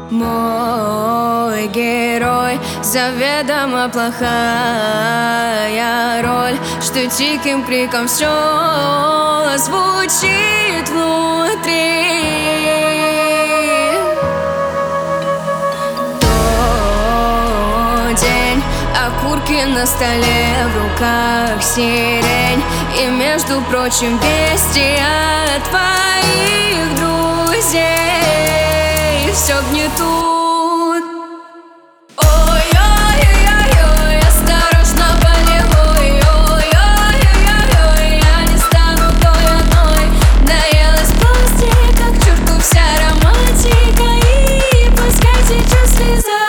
Мой герой, заведомо плохая роль, что диким криком все звучит внутри. Тот день, окурки на столе, в руках сирень, и, между прочим, вести от твоих друзей все гнетут. Ой-ой-ой-ой, осторожно, болевой. Ой-ой-ой-ой, я не стану той одной. Наелась пластика, к черту вся романтика, и пускай сейчас слеза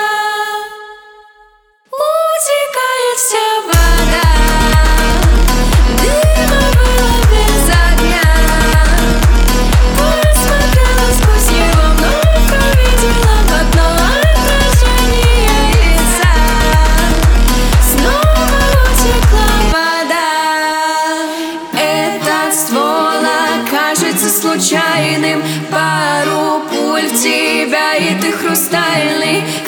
утекает вся вода. Дыма было без огня, посмотрела сквозь его, вновь увидела в окно отражение лица. Снова утекла вода. Этот ствол окажется случайным, пару пуль в тебя, и ты хрустальный.